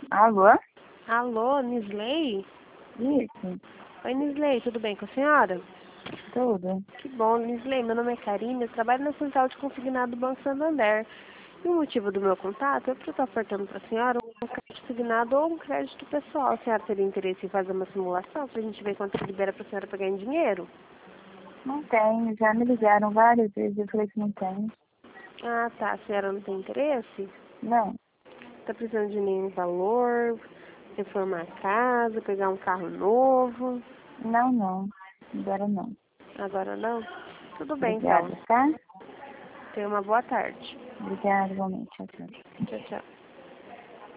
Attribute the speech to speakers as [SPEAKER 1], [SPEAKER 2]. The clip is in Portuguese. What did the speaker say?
[SPEAKER 1] Alô?
[SPEAKER 2] Alô, Nisley?
[SPEAKER 1] Isso,
[SPEAKER 2] Oi, Nisley, tudo bem com a senhora?
[SPEAKER 1] tudo.
[SPEAKER 2] Que bom, Nisley, meu nome é Karine, eu trabalho na central de consignado do Banco Santander. E o motivo do meu contato é porque eu estou ofertando para a senhora um crédito consignado ou um crédito pessoal. A senhora teria interesse em fazer uma simulação para a gente ver quanto libera para a senhora pegar em dinheiro?
[SPEAKER 1] Não tenho, já me ligaram várias vezes, eu falei que não tenho.
[SPEAKER 2] Ah, tá, a senhora não tem interesse?
[SPEAKER 1] Não,
[SPEAKER 2] Está precisando de nenhum valor, reformar a casa, pegar um carro novo?
[SPEAKER 1] não. Agora não.
[SPEAKER 2] Agora não? Tudo bem, então.
[SPEAKER 1] Obrigada, tá?
[SPEAKER 2] Tenha uma boa tarde.
[SPEAKER 1] Obrigada, igualmente. Tchau, tchau.
[SPEAKER 2] Tchau, tchau.